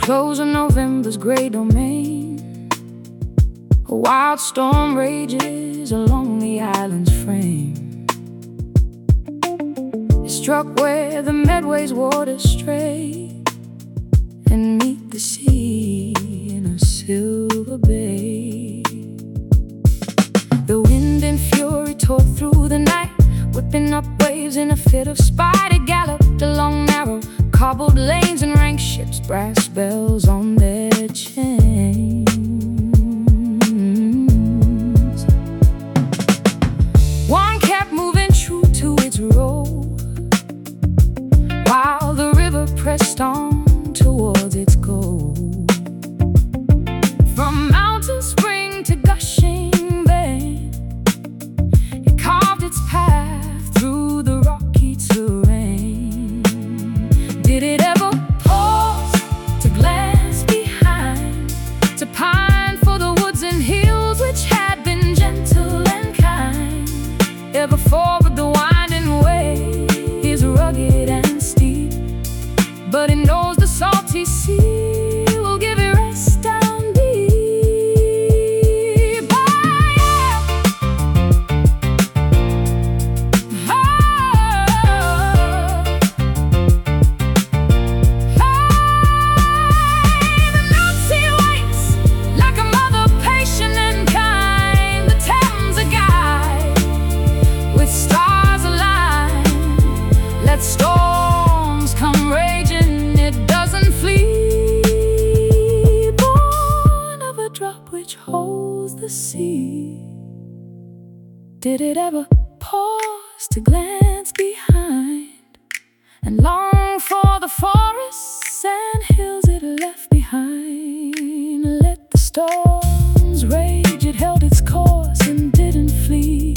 chose in November's gray domain. A wild storm rages along the island's frame. It struck where the Medway's waters stray and meet the sea in a silver bay. The wind and fury tore through the night, whipping up waves in a fit of spite. It galloped along narrow cobbled lanes and rang ships' brass bells on their chains. One kept moving true to its road, while the river pressed on towards its goal. From mountain spring to gushing vein, it carved its path through the rocky terrain. Did it ever pause to glance behind, to pine for the woods and hills which had been gentle and kind? Ever forward the winding way is rugged and steep, but it knows the salty sea will give it rest down deep. The North Sea waits like a mother, patient and kind. The Thames a guide with stars aligned. Let storms come raging, it doesn't flee. Born of a drop which holds the sea. Did it ever pause to glance behind and long for the forests and hills it left behind? Let the storms rage, it held its course and didn't flee.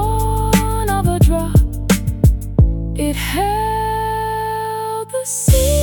Born of a drop, it held the sea.